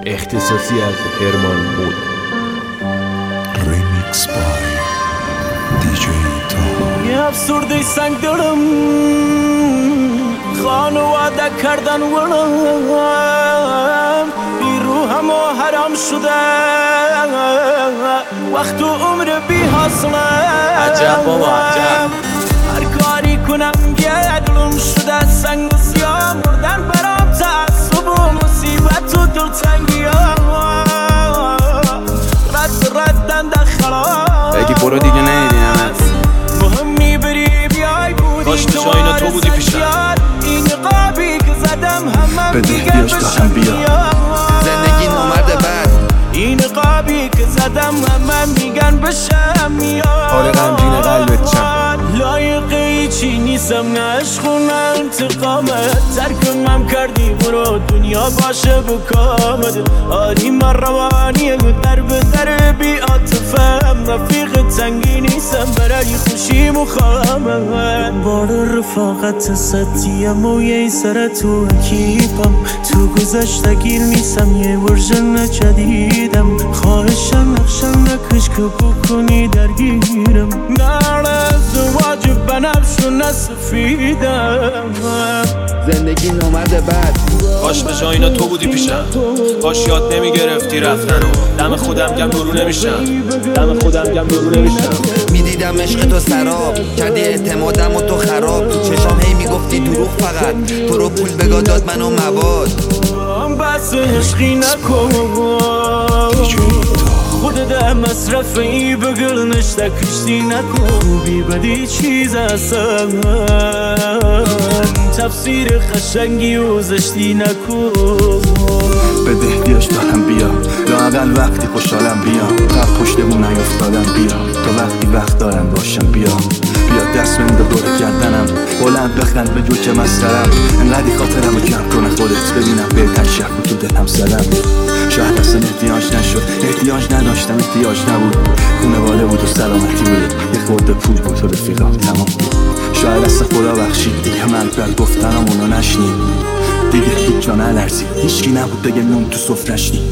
اختصاصی از هرمان مود. ریمیکس بای دیجی تا. یه افسرده سنگ دارم، خانواده کردن ورم، بی روحم و حرام شده، وقت و عمر بی حاصله. عجب بابا عجب. هر کاری کنم یه دلم شده سنگ و سیاه، مردن برام تعصب و مصیبت و دلتنگی ها، ردن دخلا. بگی برو دیگه نمیبینمت، مهم میبری بیای بودی کاش به جای اینا تو بودی پیشم. این قابی که زدم همم بده بیاش تا هم بیا. زندگی نامرد بد. این قابی که زدم همم میگن بشم میاد. حال غمگین قلبت چم، لایقه چی نیستم، نه عشق و نه انتقامت. ترکمم کردی برو دنیا باشه بکامد. آری من روانیه در به در بی عاطفم، رفیق تنگی نیستم برای خوشی مخامم. بار رفاقت ستیم و یه سر تو کیفم، تو گذشته گیر نیستم یه ورژن جدیدم. خواهشم نقشم نکش که بکنی درگیرم، نه ازدواج بنفش و نسفیدم. زندگی نامرد بد. کاش به جای اینا تو بودی پیشم، کاش یاد نمیگرفتی رفتن و دم خودم گم برو نمیشم، دم خودم گم برو نمیشم. میدیدم عشق تو سراب، کردی اعتمادم و تو خراب. چشام هی میگفتی دروغ، فقط تو رو پول بگاه داد منو مواد. بس عشقی نکن خودت مصرف ای بگل نشته کشتی نکن. بی بدی چیز اصلا تفسیر خشنگی و زشتی نکن. بده بیاش تا هم بیا، لااقل وقتی خوشحالم بیا. قبل پشتمون نیفتادم بیا، تا وقتی وقت دارم باشم بیا. بیا دست بنده دور گردنم، بلند بخند به جوک مسخرم. انقدی خاطرم رو جمع کنه خودت، ببینم بهتر شهر تو دلم زدم. شاید اصلا احتیاج نشد، احتیاج نداشتم، احتیاج نبود. خونواده بود و سلامتی بود، یه خورده پول بود و رفیقم تمام بود. شاید اصلا خدا بخشید دیگه من بر گفتنم اونو نشنید. دیگه هیچ جا نلرزید، هیچکی نبود دیگه نون تو سفرش نید.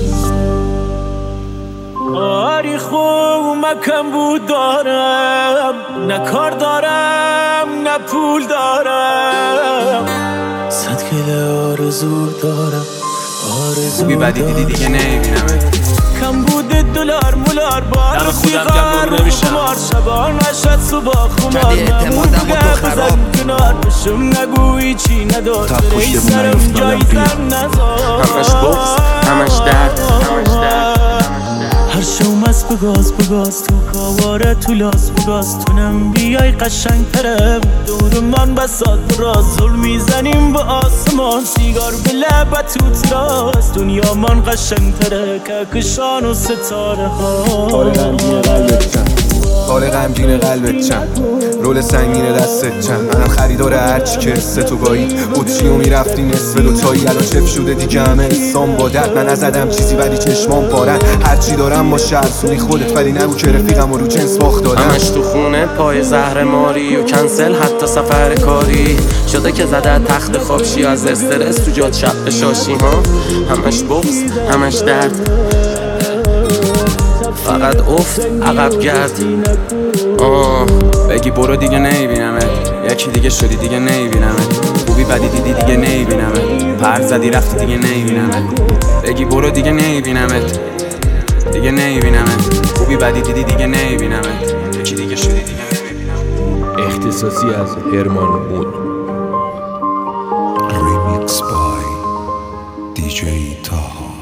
آری خوب مکم بود دارم، نه کار دارم نه پول دارم. 100 کیلو آرزو دارم، آرزو خوبی بدی دیدی دیگه نمیبینمت. کم بود دلار مولار بار دم خودم گم برو نمیشم. شبان نشد صبح خمار. کردی اعتمادم و تو خراب. کنار بشم نگویی چی نداد. تا پشت بون سرم نیفتادم جای بیا. سر نزار. همش بغض، همش درد، همش درد. هر شوم از بگاز تو کاواره تو لاس بگاز. تونم بیای قشنگ ترم دور من بسات راز. ظلم میزنیم به آسمان، سیگار به لبت تو تراس. دنیا من قشنگ تره کهکشان و ستاره ها. حال غمگین قلبت چم، حال غمگین قلبت چم. رول سنگین دستت چم. منم خریدار هرچی که حس تو گایی. قدشی و میرفتی نصف دوتایی، الان چف شده دیگه همه حسام با درد. من نزدم چیزی ولی چشمام پارن. هرچی دارم با شرسونی خودت، ولی نگو که رفیقم و رو جنس باخت دادم. همش تو خونه پای زهر ماری و کنسل حتی سفر کاری شده که زده تخت خوابشی. از استرس تو جاد شب بشاشی ها. همش بغض، همش درد، فقط افت عقب گرد. بگی برو دیگه نمیبینمت، یکی دیگه شدی دیگه نمیبینمت. خوبی بدی دیدی دیگه نمیبینمت، پر زدی رفتی دیگه نمیبینمت. بگی برو دیگه نمیبینمت، دیگه نمیبینمت. خوبی بدی دیدی دیگه نمیبینمت، یکی دیگه شدی دیگه نمیبینمت. اختصاصی از هرمان مود. ریمیکس بای دیجی تا.